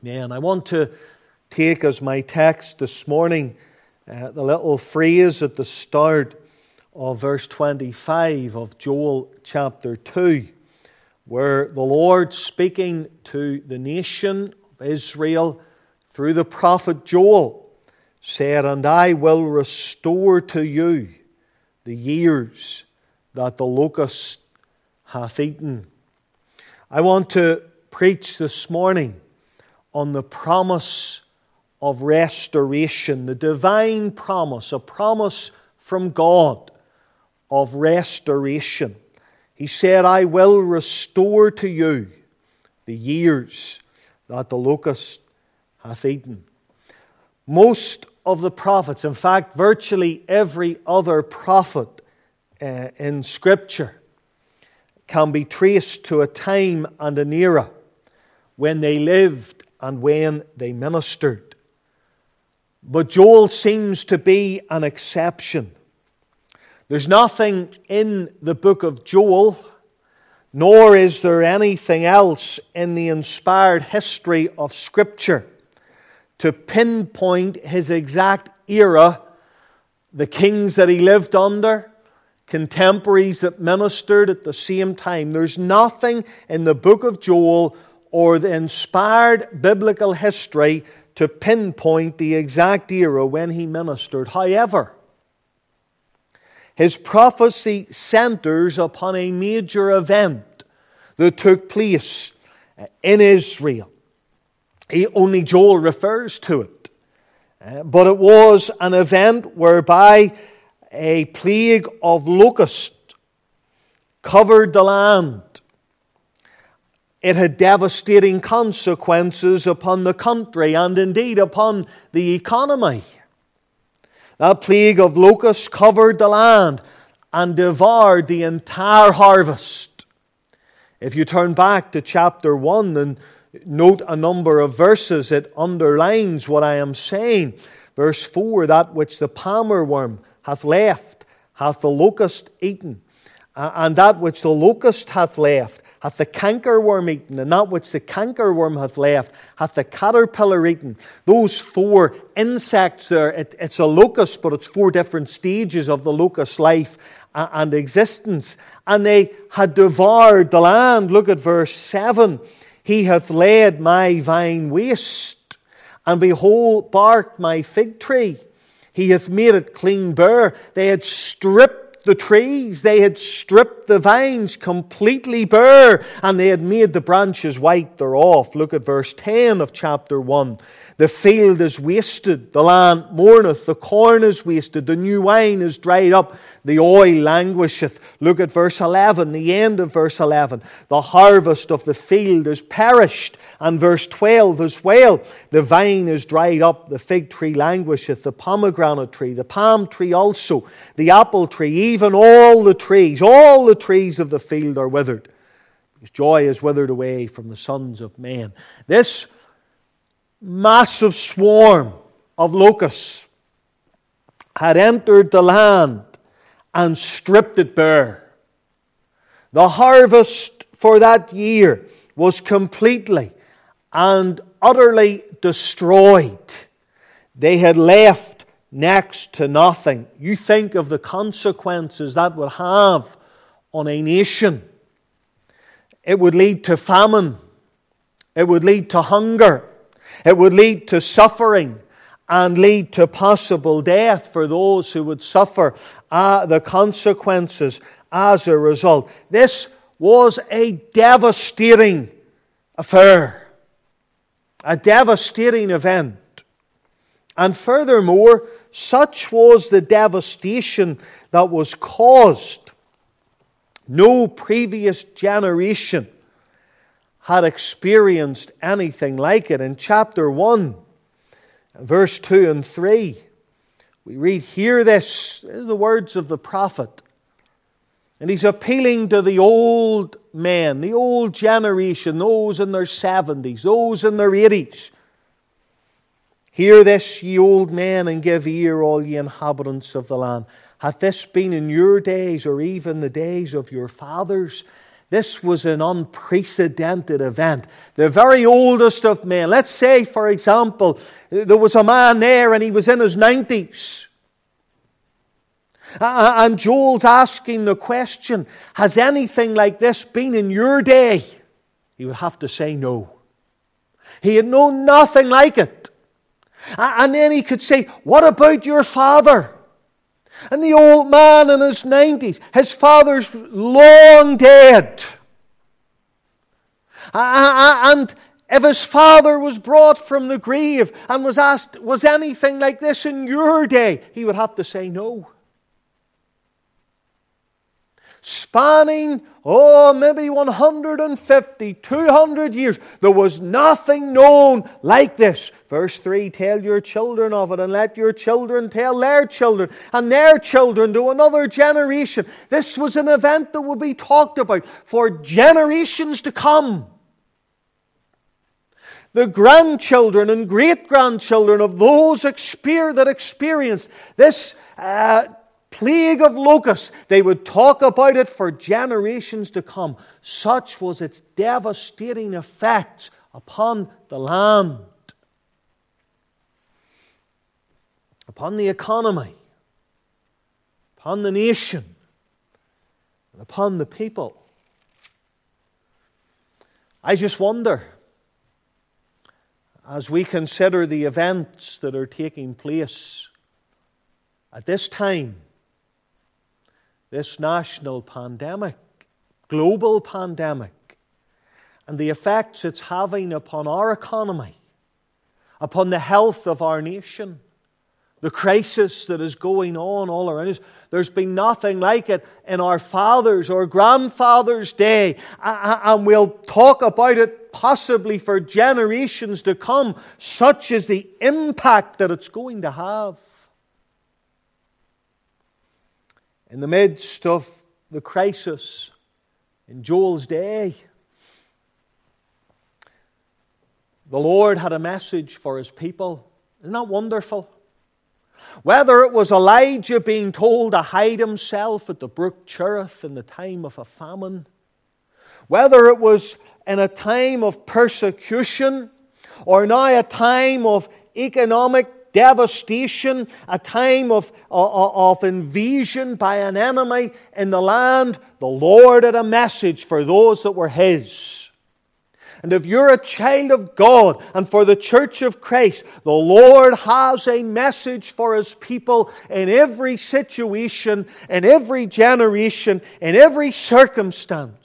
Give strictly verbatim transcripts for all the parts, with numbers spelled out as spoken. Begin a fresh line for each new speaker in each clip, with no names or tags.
Man, I want to take as my text this morning uh, the little phrase at the start of verse twenty-five of Joel chapter two, where the Lord, speaking to the nation of Israel through the prophet Joel, said, "And I will restore to you the years that the locust hath eaten." I want to preach this morning on the promise of restoration, the divine promise, a promise from God of restoration. He said, "I will restore to you the years that the locust hath eaten." Most of the prophets, in fact, virtually every other prophet uh, in Scripture, can be traced to a time and an era when they lived and when they ministered. But Joel seems to be an exception. There's nothing in the book of Joel, nor is there anything else in the inspired history of Scripture to pinpoint his exact era, the kings that he lived under, contemporaries that ministered at the same time. There's nothing in the book of Joel or the inspired biblical history to pinpoint the exact era when he ministered. However, his prophecy centers upon a major event that took place in Israel. He, only Joel refers to it. But it was an event whereby a plague of locusts covered the land. It had devastating consequences upon the country and indeed upon the economy. That plague of locusts covered the land and devoured the entire harvest. If you turn back to chapter one and note a number of verses, it underlines what I am saying. Verse four, "That which the palmer worm hath left, hath the locust eaten. And that which the locust hath left, hath the cankerworm eaten. And that which the cankerworm hath left, hath the caterpillar eaten." Those four insects there, it, it's a locust, but it's four different stages of the locust life and existence. And they had devoured the land. Look at verse seven. "He hath laid my vine waste, and behold, barked my fig tree. He hath made it clean bare." They had stripped the trees, they had stripped the vines completely bare, and they had made the branches white thereof. Look at verse ten of chapter one. "The field is wasted, the land mourneth, the corn is wasted, the new wine is dried up, the oil languisheth." Look at verse eleven, the end of verse eleven. "The harvest of the field is perished." And verse twelve as well. "The vine is dried up, the fig tree languisheth, the pomegranate tree, the palm tree also, the apple tree, even all the trees, all the trees of the field are withered. Because joy is withered away from the sons of men." This massive swarm of locusts had entered the land and stripped it bare. The harvest for that year was completely and utterly destroyed. They had left next to nothing. You think of the consequences that would have on a nation. It would lead to famine. It would lead to hunger. It would lead to suffering and lead to possible death for those who would suffer uh, the consequences as a result. This was a devastating affair, a devastating event. And furthermore, such was the devastation that was caused. No previous generation had experienced anything like it. In chapter one, verse two and three, we read, "Hear this," this is the words of the prophet. And he's appealing to the old men, the old generation, those in their seventies, those in their eighties. "Hear this, ye old men, and give ear, all ye inhabitants of the land. Hath this been in your days, or even the days of your fathers? This was an unprecedented event. The very oldest of men. Let's say, for example, there was a man there and he was in his nineties. And Joel's asking the question, has anything like this been in your day? He would have to say no. He had known nothing like it. And then he could say, what about your father? And the old man in his nineties, his father's long dead. And if his father was brought from the grave and was asked, was anything like this in your day? He would have to say no. Spanning, oh, maybe one hundred fifty, two hundred years, there was nothing known like this. Verse three, tell your children of it, and let your children tell their children, and their children to another generation. This was an event that would be talked about for generations to come. The grandchildren and great-grandchildren of those exper- that experienced this uh, plague of locusts, they would talk about it for generations to come. Such was its devastating effects upon the land, upon the economy, upon the nation, and upon the people. I just wonder, as we consider the events that are taking place at this time, this national pandemic, global pandemic, and the effects it's having upon our economy, upon the health of our nation, the crisis that is going on all around us. There's been nothing like it in our fathers' or grandfathers' day, and we'll talk about it possibly for generations to come. Such is the impact that it's going to have. In the midst of the crisis in Joel's day, the Lord had a message for His people. Isn't that wonderful? Whether it was Elijah being told to hide himself at the brook Cherith in the time of a famine, whether it was in a time of persecution, or now a time of economic devastation, a time of, of, of invasion by an enemy in the land, the Lord had a message for those that were His. And if you're a child of God, and for the church of Christ, the Lord has a message for His people in every situation, in every generation, in every circumstance.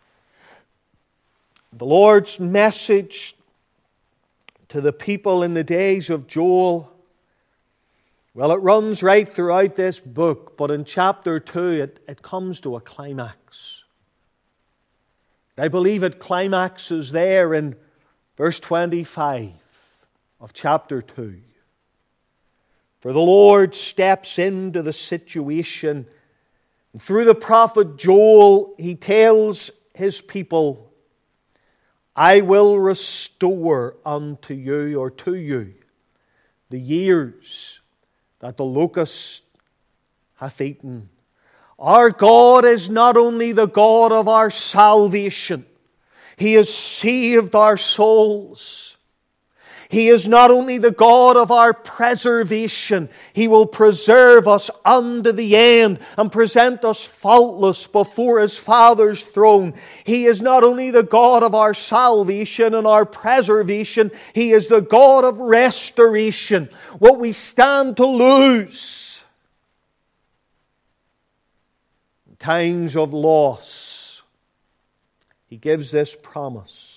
The Lord's message to the people in the days of Joel, well, it runs right throughout this book, but in chapter two it, it comes to a climax. I believe it climaxes there in verse twenty-five of chapter two. For the Lord steps into the situation, and through the prophet Joel, He tells His people, I will restore unto you, or to you, the years that the locust hath eaten. Our God is not only the God of our salvation, He has saved our souls. He is not only the God of our preservation, He will preserve us unto the end and present us faultless before His Father's throne. He is not only the God of our salvation and our preservation, He is the God of restoration. What we stand to lose in times of loss, He gives this promise.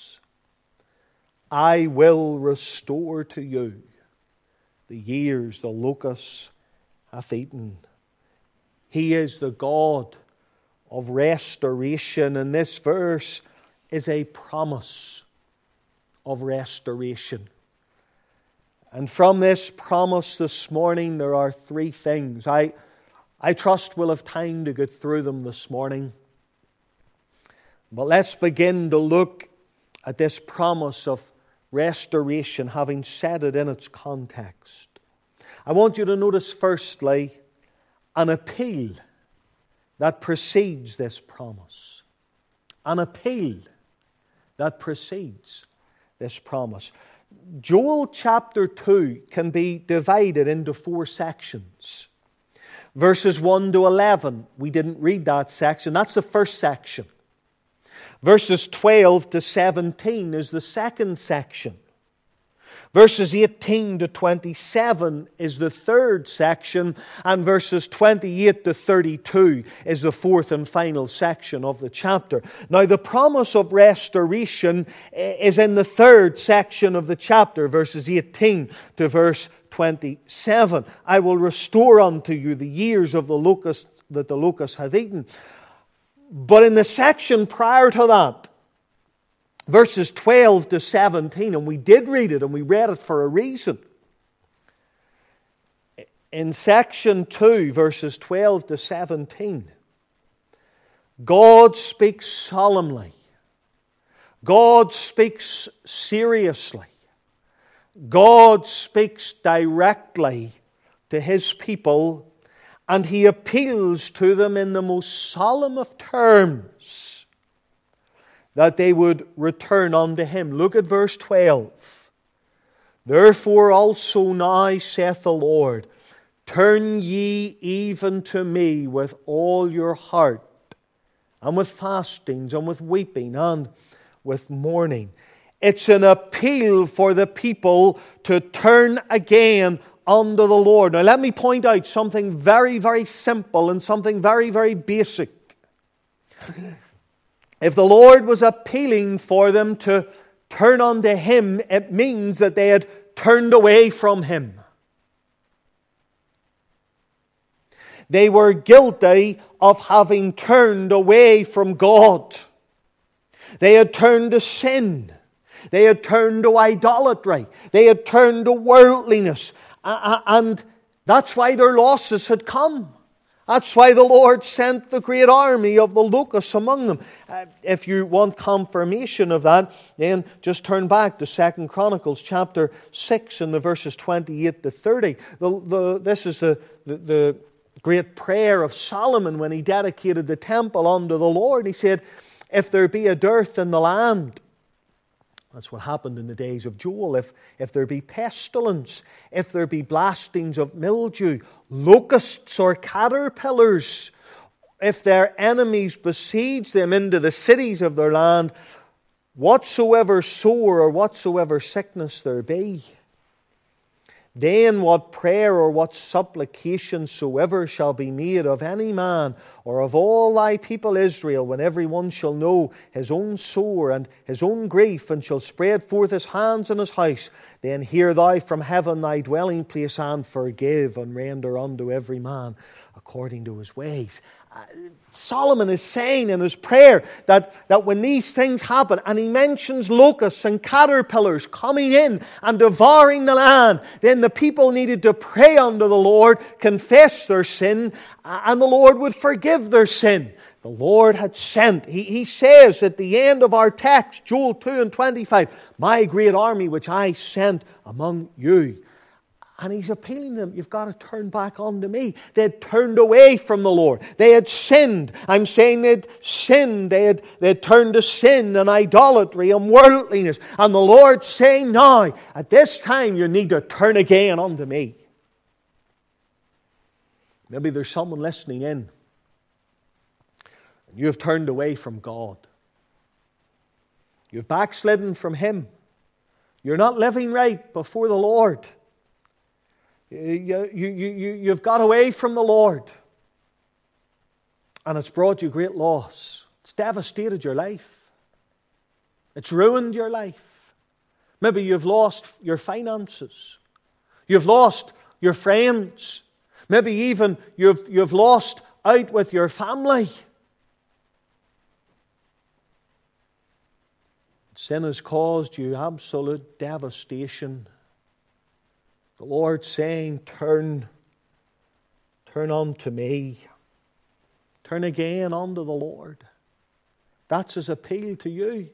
I will restore to you the years the locust hath eaten. He is the God of restoration, and this verse is a promise of restoration. And from this promise this morning, there are three things. I, I trust we'll have time to get through them this morning. But let's begin to look at this promise of restoration, having said it in its context. I want you to notice firstly an appeal that precedes this promise. an appeal that precedes this promise. Joel chapter two can be divided into four sections. Verses one to eleven, we didn't read that section. That's the first section. Verses twelve to seventeen is the second section. Verses eighteen to twenty-seven is the third section, and verses twenty-eight to thirty-two is the fourth and final section of the chapter. Now, the promise of restoration is in the third section of the chapter, verses eighteen to verse twenty-seven. I will restore unto you the years of the locust that the locust hath eaten. But in the section prior to that, verses twelve to seventeen, and we did read it, and we read it for a reason. In section two, verses twelve to seventeen, God speaks solemnly. God speaks seriously. God speaks directly to His people, and He appeals to them in the most solemn of terms that they would return unto Him. Look at verse twelve. Therefore also now, saith the Lord, turn ye even to me with all your heart, and with fastings, and with weeping, and with mourning. It's an appeal for the people to turn again unto the Lord. Now let me point out something very, very simple and something very, very basic. If the Lord was appealing for them to turn unto Him, it means that they had turned away from Him. They were guilty of having turned away from God. They had turned to sin. They had turned to idolatry. They had turned to worldliness. And that's why their losses had come. That's why the Lord sent the great army of the locusts among them. Uh, if you want confirmation of that, then just turn back to Second Chronicles chapter six and the verses twenty-eight to thirty. The, the, this is the, the, the great prayer of Solomon when he dedicated the temple unto the Lord. He said, if there be a dearth in the land, that's what happened in the days of Joel. If, if there be pestilence, if there be blastings of mildew, locusts or caterpillars, if their enemies besiege them into the cities of their land, whatsoever sore or whatsoever sickness there be, then what prayer or what supplication soever shall be made of any man or of all thy people Israel, when every one shall know his own sore and his own grief, and shall spread forth his hands in his house, then hear thou from heaven thy dwelling place, and forgive and render unto every man according to his ways. Uh, Solomon is saying in his prayer that, that when these things happen, and he mentions locusts and caterpillars coming in and devouring the land, then the people needed to pray unto the Lord, confess their sin, and the Lord would forgive their sin. The Lord had sent, he, he says at the end of our text, Joel two and twenty-five, my great army which I sent among you. And He's appealing to them, you've got to turn back unto me. They had turned away from the Lord. They had sinned. I'm saying they'd sinned. They had, they had turned to sin and idolatry and worldliness. And the Lord's saying, now, at this time, you need to turn again unto me. Maybe there's someone listening in. You have turned away from God. You've backslidden from Him. You're not living right before the Lord. You, you, you, you've got away from the Lord. And it's brought you great loss. It's devastated your life. It's ruined your life. Maybe you've lost your finances. You've lost your friends. Maybe even you've, you've lost out with your family. Sin has caused you absolute devastation. The Lord saying, turn, turn unto me. Turn again unto the Lord. That's His appeal to you.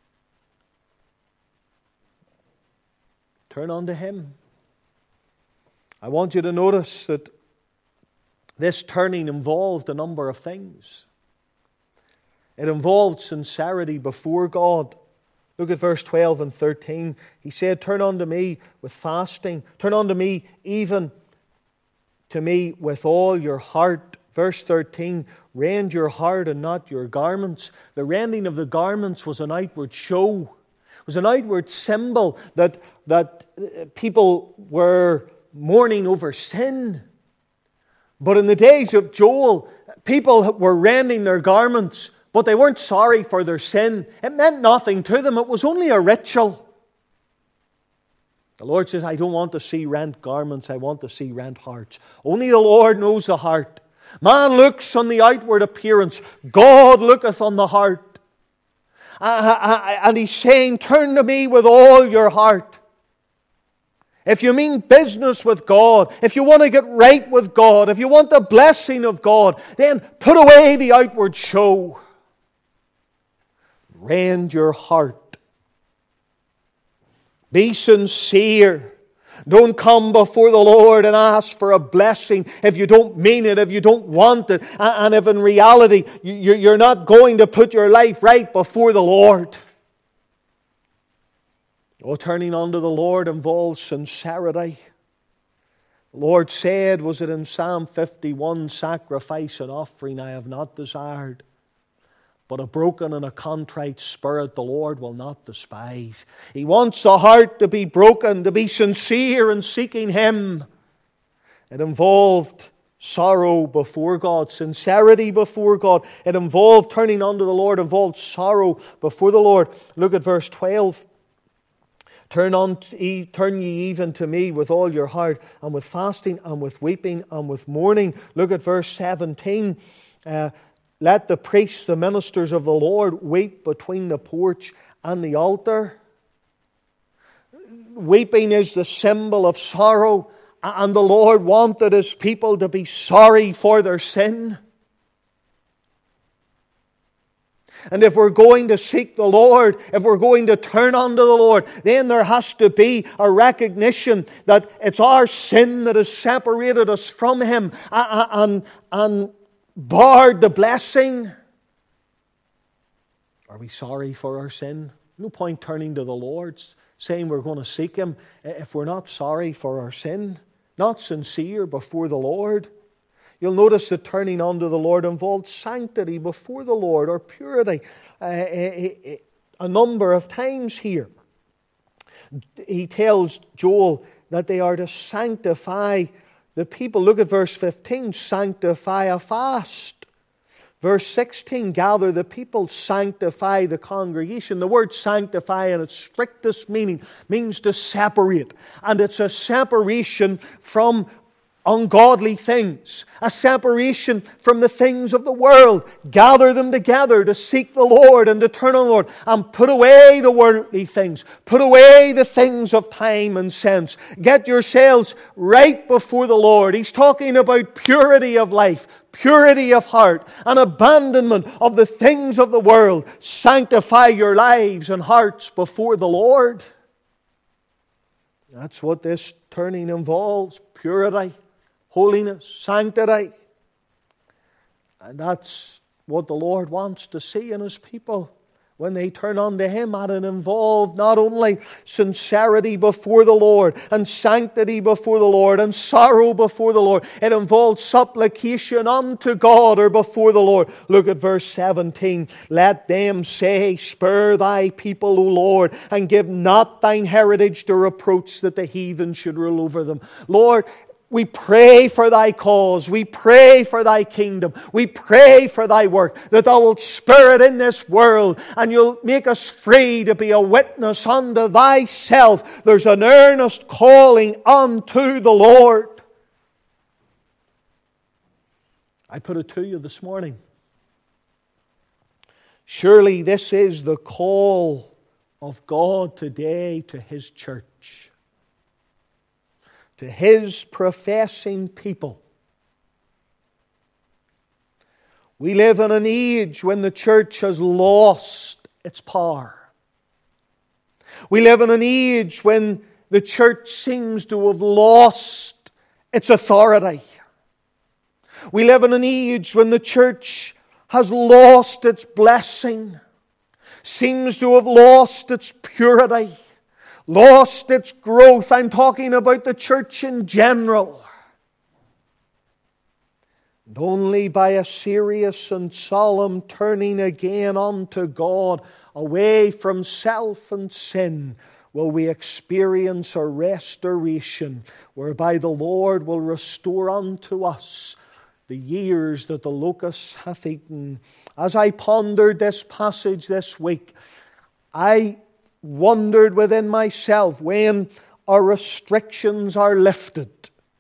Turn unto Him. I want you to notice that this turning involved a number of things. It involved sincerity before God. Look at verse twelve and thirteen. He said, turn unto me with fasting. Turn unto me even to me with all your heart. Verse thirteen, rend your heart and not your garments. The rending of the garments was an outward show. It was an outward symbol that, that people were mourning over sin. But in the days of Joel, people were rending their garments, but they weren't sorry for their sin. It meant nothing to them. It was only a ritual. The Lord says, I don't want to see rent garments. I want to see rent hearts. Only the Lord knows the heart. Man looks on the outward appearance. God looketh on the heart. And He's saying, turn to me with all your heart. If you mean business with God, if you want to get right with God, if you want the blessing of God, then put away the outward show. Rend your heart. Be sincere. Don't come before the Lord and ask for a blessing if you don't mean it, if you don't want it, and if in reality you're not going to put your life right before the Lord. Oh, turning unto the Lord involves sincerity. The Lord said, was it in Psalm fifty-one, sacrifice and offering I have not desired, but a broken and a contrite spirit the Lord will not despise. He wants the heart to be broken, to be sincere in seeking Him. It involved sorrow before God, sincerity before God. It involved turning unto the Lord, involved sorrow before the Lord. Look at verse twelve. Turn, on, turn ye even to me with all your heart, and with fasting, and with weeping, and with mourning. Look at verse seventeen. Uh, Let the priests, the ministers of the Lord, weep between the porch and the altar. Weeping is the symbol of sorrow, and the Lord wanted His people to be sorry for their sin. And if we're going to seek the Lord, if we're going to turn unto the Lord, then there has to be a recognition that it's our sin that has separated us from Him and, and, and barred the blessing. Are we sorry for our sin? No point turning to the Lord, saying we're going to seek Him if we're not sorry for our sin, not sincere before the Lord. You'll notice that turning unto the Lord involved sanctity before the Lord, or purity, uh, a, a number of times here. He tells Joel that they are to sanctify the people. Look at verse fifteen, sanctify a fast. Verse sixteen, gather the people, sanctify the congregation. The word sanctify in its strictest meaning means to separate. And it's a separation from ungodly things, a separation from the things of the world. Gather them together to seek the Lord and to turn on the Lord, and put away the worldly things. Put away the things of time and sense. Get yourselves right before the Lord. He's talking about purity of life, purity of heart, and abandonment of the things of the world. Sanctify your lives and hearts before the Lord. That's what this turning involves. Purity, holiness, sanctity. And that's what the Lord wants to see in His people when they turn unto Him. And it involved not only sincerity before the Lord, and sanctity before the Lord, and sorrow before the Lord. It involved supplication unto God or before the Lord. Look at verse seventeen. Let them say, spare thy people, O Lord, and give not thine heritage to reproach, that the heathen should rule over them. Lord, we pray for Thy cause. We pray for Thy kingdom. We pray for Thy work, that Thou wilt spur it in this world, and You'll make us free to be a witness unto Thyself. There's an earnest calling unto the Lord. I put it to you this morning. Surely this is the call of God today to His church, to His professing people. We live in an age when the church has lost its power. We live in an age when the church seems to have lost its authority. We live in an age when the church has lost its blessing, seems to have lost its purity, lost its growth. I'm talking about the church in general. And only by a serious and solemn turning again unto God, away from self and sin, will we experience a restoration whereby the Lord will restore unto us the years that the locust hath eaten. As I pondered this passage this week, I wondered within myself, when our restrictions are lifted,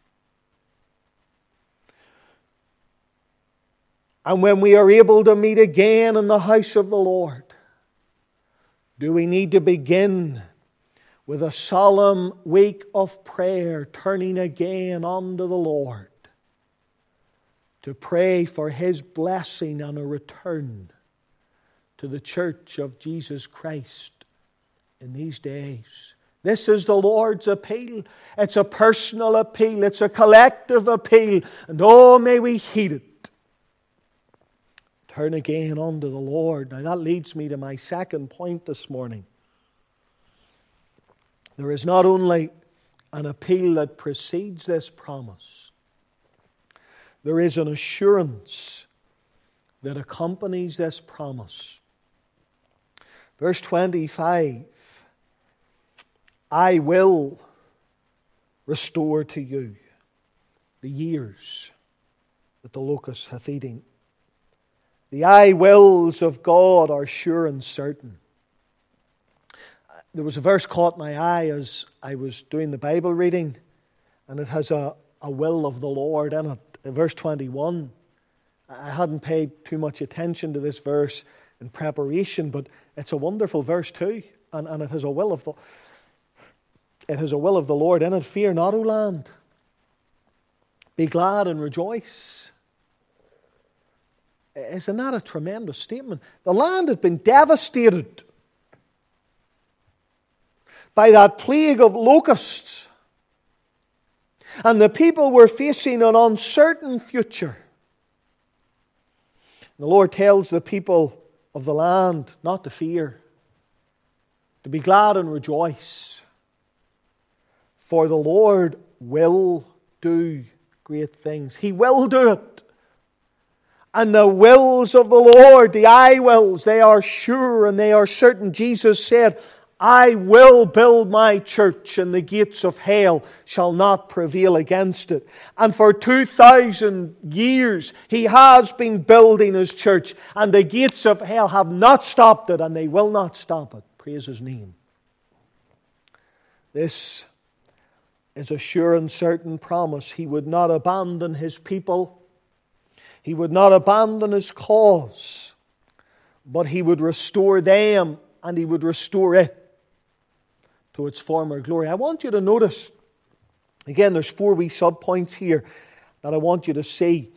and when we are able to meet again in the house of the Lord, do we need to begin with a solemn week of prayer, turning again unto the Lord, to pray for His blessing and a return to the church of Jesus Christ in these days? This is the Lord's appeal. It's a personal appeal. It's a collective appeal. And oh, may we heed it. Turn again unto the Lord. Now that leads me to my second point this morning. There is not only an appeal that precedes this promise, there is an assurance that accompanies this promise. Verse twenty-five, I will restore to you the years that the locust hath eaten. The I wills of God are sure and certain. There was a verse caught my eye as I was doing the Bible reading, and it has a, a will of the Lord in it. Verse twenty-one. I hadn't paid too much attention to this verse in preparation, but it's a wonderful verse too, and, and it has a will of the it has a will of the Lord in it. Fear not, O land. Be glad and rejoice. Isn't that a tremendous statement? The land had been devastated by that plague of locusts. And the people were facing an uncertain future. The Lord tells the people of the land not to fear, to be glad and rejoice. For the Lord will do great things. He will do it. And the wills of the Lord, the I wills, they are sure and they are certain. Jesus said, I will build my church, and the gates of hell shall not prevail against it. And for two thousand years, He has been building His church, and the gates of hell have not stopped it, and they will not stop it. Praise His name. This is a sure and certain promise. He would not abandon His people. He would not abandon His cause, but He would restore them, and He would restore it to its former glory. I want you to notice, again, there's four wee sub-points here that I want you to see.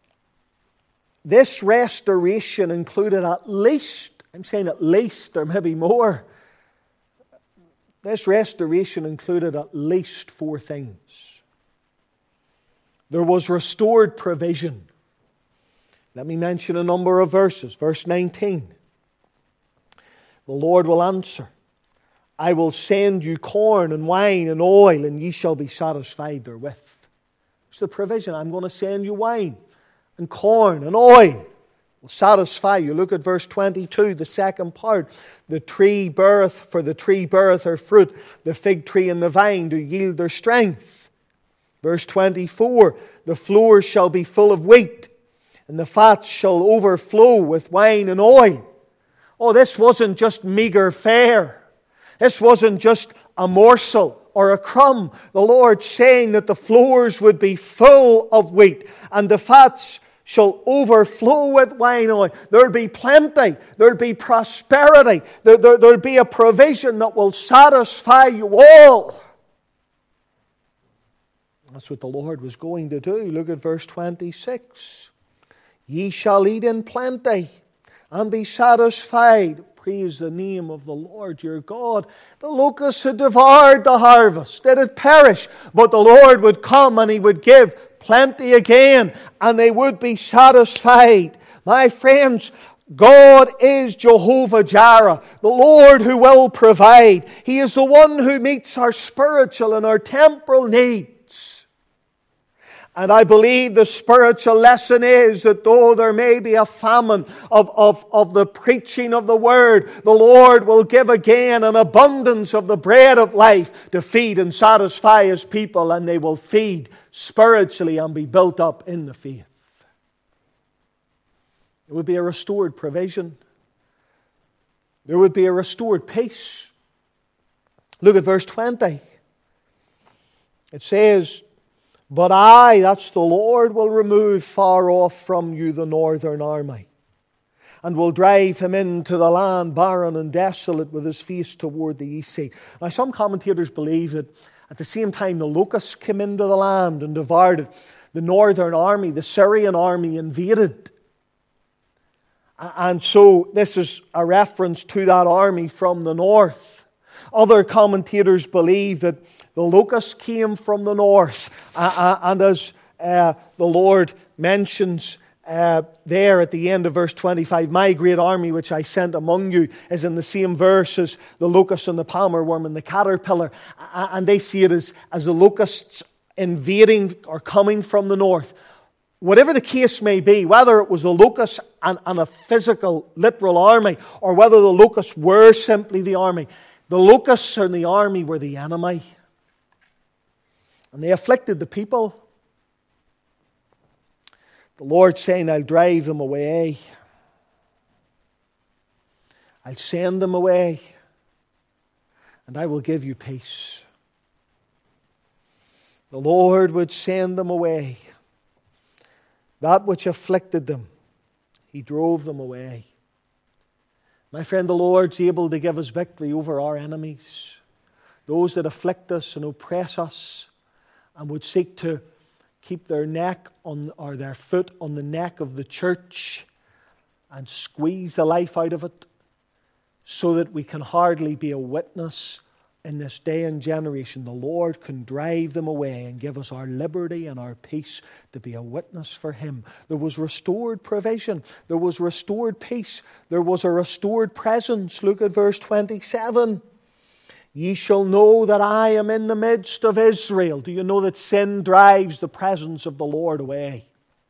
This restoration included at least, I'm saying at least, or maybe more, this restoration included at least four things. There was restored provision. Let me mention a number of verses. Verse nineteen. The Lord will answer, I will send you corn and wine and oil, and ye shall be satisfied therewith. It's the provision. I'm going to send you wine and corn and oil. Will satisfy you. Look at verse twenty-two, the second part. The tree beareth, for the tree beareth her fruit. The fig tree and the vine do yield their strength. Verse twenty-four, the floor shall be full of wheat, and the fats shall overflow with wine and oil. Oh, this wasn't just meager fare. This wasn't just a morsel or a crumb. The Lord saying that the floors would be full of wheat, and the fats shall overflow with wine and oil. There'll be plenty. There'll be prosperity. There, there, there'll be a provision that will satisfy you all. That's what the Lord was going to do. Look at verse twenty-six. Ye shall eat in plenty and be satisfied. Praise the name of the Lord your God. The locusts had devoured the harvest. It had perished. But the Lord would come and He would give plenty again, and they would be satisfied. My friends, God is Jehovah Jireh, the Lord who will provide. He is the one who meets our spiritual and our temporal needs. And I believe the spiritual lesson is that though there may be a famine of, of, of the preaching of the Word, the Lord will give again an abundance of the bread of life to feed and satisfy His people, and they will feed spiritually and be built up in the faith. There would be a restored provision. There would be a restored peace. Look at verse twenty. It says, "But I," that's the Lord, "will remove far off from you the northern army, and will drive him into the land barren and desolate with his face toward the east sea." Now some commentators believe that at the same time the locusts came into the land and devoured it, the northern army, the Syrian army, invaded. And so this is a reference to that army from the north. Other commentators believe that the locusts came from the north. Uh, and as uh, the Lord mentions uh, there at the end of verse twenty-five, "My great army which I sent among you," is in the same verse as the locust and the palmer worm and the caterpillar. And they see it as, as the locusts invading or coming from the north. Whatever the case may be, whether it was the locusts and, and a physical, literal army, or whether the locusts were simply the army, the locusts and the army were the enemy. And they afflicted the people. The Lord saying, "I'll drive them away. I'll send them away. And I will give you peace." The Lord would send them away. That which afflicted them, He drove them away. My friend, the Lord's able to give us victory over our enemies, those that afflict us and oppress us, and would seek to keep their neck on, or their foot on the neck of the church and squeeze the life out of it, so that we can hardly be a witness in this day and generation. The Lord can drive them away and give us our liberty and our peace to be a witness for Him. There was restored provision. There was restored peace. There was a restored presence. Look at verse twenty-seven. "Ye shall know that I am in the midst of Israel." Do you know that sin drives the presence of the Lord away?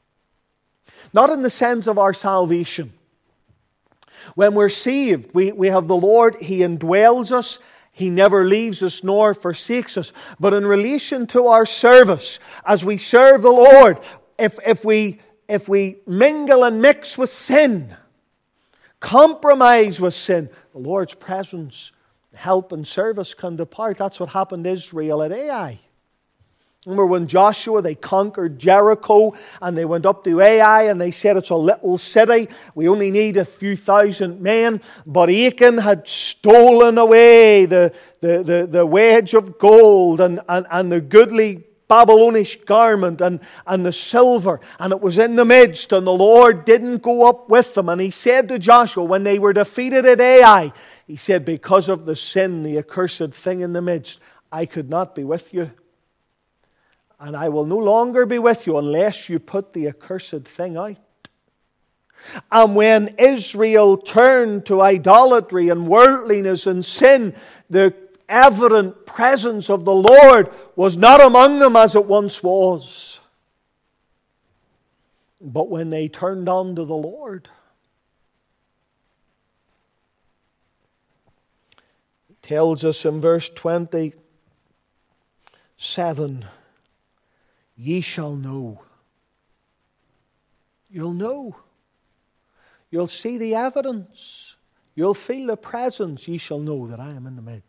Not in the sense of our salvation. When we're saved, we, we have the Lord. He indwells us. He never leaves us nor forsakes us. But in relation to our service, as we serve the Lord, if, if, we, if we mingle and mix with sin, compromise with sin, the Lord's presence, help and service can depart. That's what happened to Israel at Ai. Remember when Joshua, they conquered Jericho and they went up to Ai and they said it's a little city. We only need a few thousand men. But Achan had stolen away the, the, the, the wedge of gold and, and, and the goodly Babylonish garment and, and the silver. And it was in the midst, and the Lord didn't go up with them. And He said to Joshua, when they were defeated at Ai, He said, "Because of the sin, the accursed thing in the midst, I could not be with you. And I will no longer be with you unless you put the accursed thing out." And when Israel turned to idolatry and worldliness and sin, the evident presence of the Lord was not among them as it once was. But when they turned unto the Lord, it tells us in verse twenty-seven, "Ye shall know." You'll know. You'll see the evidence. You'll feel the presence. "Ye shall know that I am in the midst."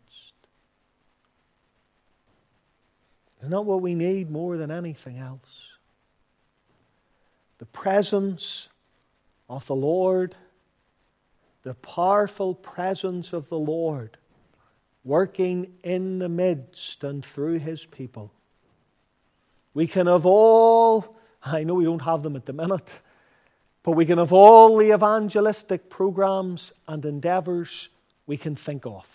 Isn't that what we need more than anything else? The presence of the Lord, the powerful presence of the Lord, working in the midst and through His people. We can have all, I know we don't have them at the minute, but we can have all the evangelistic programs and endeavors we can think of.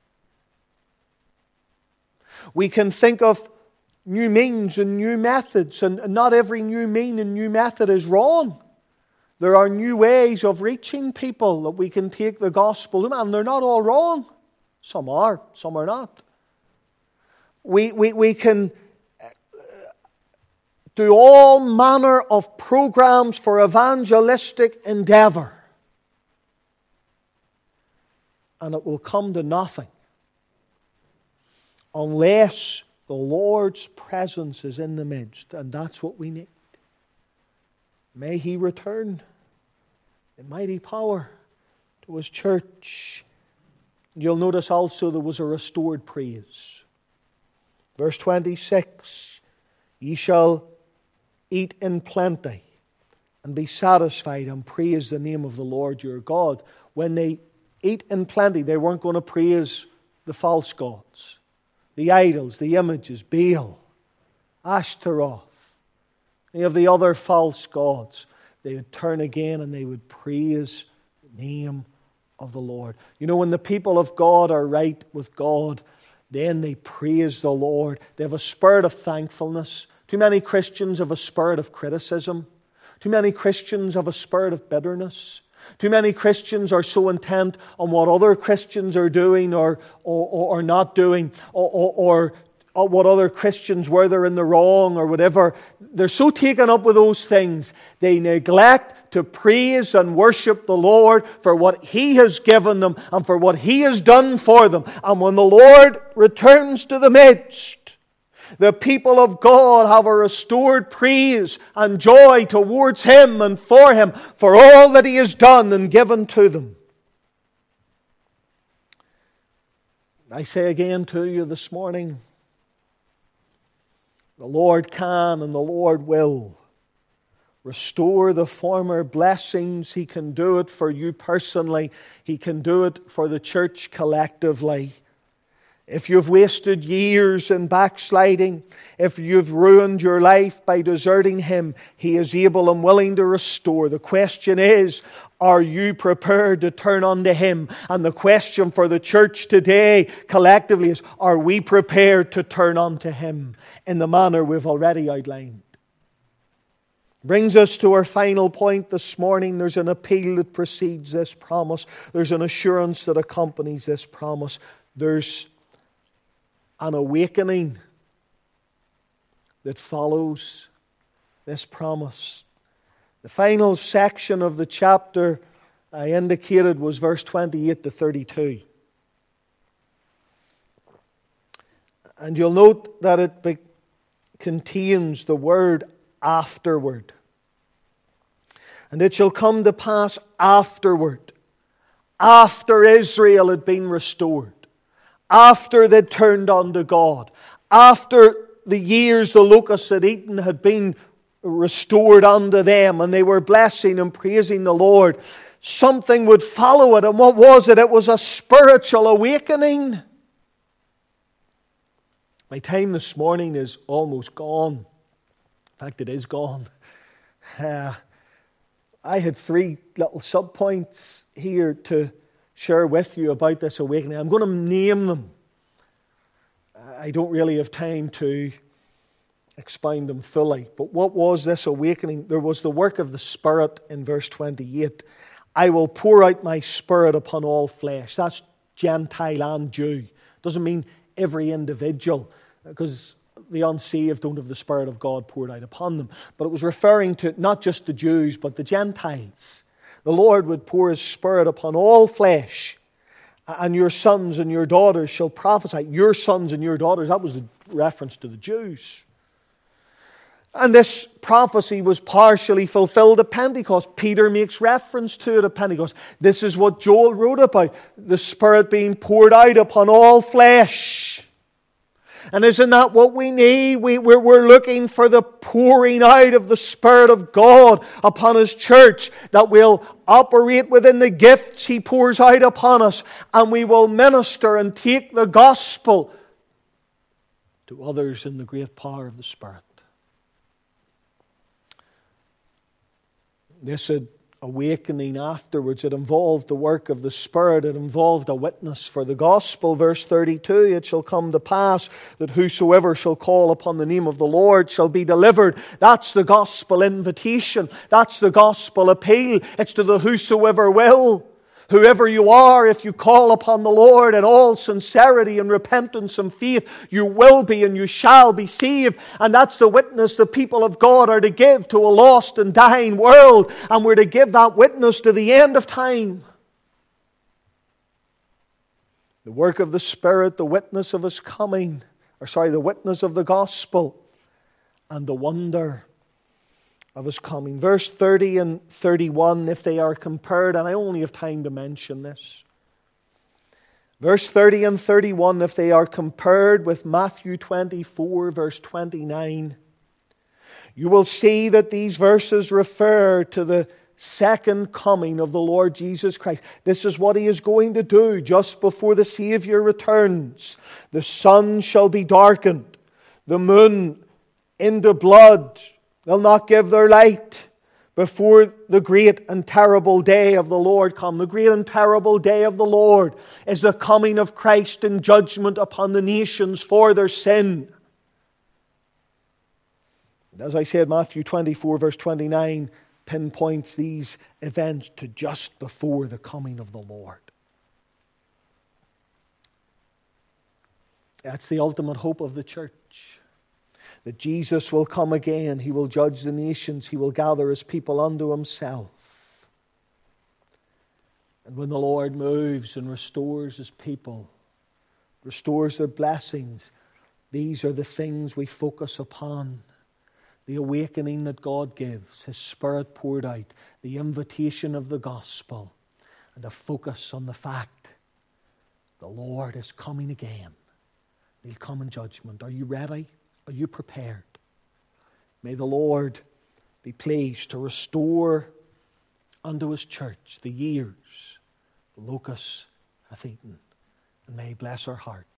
We can think of new means and new methods, and not every new mean and new method is wrong. There are new ways of reaching people that we can take the gospel to, and they're not all wrong. Some are, some are not. We, we, we can do all manner of programs for evangelistic endeavor, and it will come to nothing unless the Lord's presence is in the midst, and that's what we need. May He return in mighty power to His church. You'll notice also there was a restored praise. Verse twenty-six, ye shall eat in plenty and be satisfied and praise the name of the Lord your God. When they eat in plenty, they weren't going to praise the false gods, the idols, the images, Baal, Ashtaroth, any of the other false gods. They would turn again and they would praise the name of the Lord. You know, when the people of God are right with God, then they praise the Lord. They have a spirit of thankfulness. Too many Christians have a spirit of criticism. Too many Christians have a spirit of bitterness. Too many Christians are so intent on what other Christians are doing or, or, or not doing, or, or, or what other Christians, where they're in the wrong or whatever. They're so taken up with those things, they neglect to praise and worship the Lord for what He has given them and for what He has done for them. And when the Lord returns to the midst, the people of God have a restored praise and joy towards Him and for Him, for all that He has done and given to them. I say again to you this morning, the Lord can and the Lord will restore the former blessings. He can do it for you personally. He can do it for the church collectively. If you've wasted years in backsliding, if you've ruined your life by deserting Him, He is able and willing to restore. The question is, are you prepared to turn unto Him? And the question for the church today collectively is, are we prepared to turn unto Him in the manner we've already outlined? Brings us to our final point this morning. There's an appeal that precedes this promise. There's an assurance that accompanies this promise. There's an awakening that follows this promise. The final section of the chapter I indicated was verse twenty-eight to thirty-two. And you'll note that it be- contains the word afterward. And it shall come to pass afterward, after Israel had been restored, after they turned unto God, after the years the locusts had eaten had been restored unto them, and they were blessing and praising the Lord, something would follow it. And what was it? It was a spiritual awakening. My time this morning is almost gone. In fact, it is gone. Uh, I had three little subpoints here to share with you about this awakening. I'm going to name them. I don't really have time to expound them fully. But what was this awakening? There was the work of the Spirit in verse twenty-eight. I will pour out my Spirit upon all flesh. That's Gentile and Jew. Doesn't mean every individual, because the unsaved don't have the Spirit of God poured out upon them. But it was referring to not just the Jews, but the Gentiles. The Lord would pour His Spirit upon all flesh, and your sons and your daughters shall prophesy. Your sons and your daughters, that was a reference to the Jews. And this prophecy was partially fulfilled at Pentecost. Peter makes reference to it at Pentecost. This is what Joel wrote about, the Spirit being poured out upon all flesh. And isn't that what we need? We, we're, we're looking for the pouring out of the Spirit of God upon His church, that will operate within the gifts He pours out upon us, and we will minister and take the gospel to others in the great power of the Spirit. This had awakening afterwards. It involved the work of the Spirit. It involved a witness for the gospel. Verse thirty-two, it shall come to pass that whosoever shall call upon the name of the Lord shall be delivered. That's the gospel invitation. That's the gospel appeal. It's to the whosoever will. Whoever you are, if you call upon the Lord in all sincerity and repentance and faith, you will be and you shall be saved. And that's the witness the people of God are to give to a lost and dying world. And we're to give that witness to the end of time. The work of the Spirit, the witness of His coming, or sorry, the witness of the gospel, and the wonder of His coming. Verse thirty and thirty-one, if they are compared, and I only have time to mention this. Verse thirty and thirty-one, if they are compared with Matthew twenty-four, verse twenty-nine, you will see that these verses refer to the second coming of the Lord Jesus Christ. This is what He is going to do just before the Savior returns. The sun shall be darkened, the moon into blood. They'll not give their light before the great and terrible day of the Lord come. The great and terrible day of the Lord is the coming of Christ in judgment upon the nations for their sin. And as I said, Matthew twenty-four, verse twenty-nine, pinpoints these events to just before the coming of the Lord. That's the ultimate hope of the church. That Jesus will come again. He will judge the nations. He will gather His people unto Himself. And when the Lord moves and restores His people, restores their blessings, these are the things we focus upon. The awakening that God gives, His Spirit poured out, the invitation of the gospel, and a focus on the fact the Lord is coming again. He'll come in judgment. Are you ready? Are you prepared? May the Lord be pleased to restore unto His church the years the locust hath eaten, and may He bless our heart.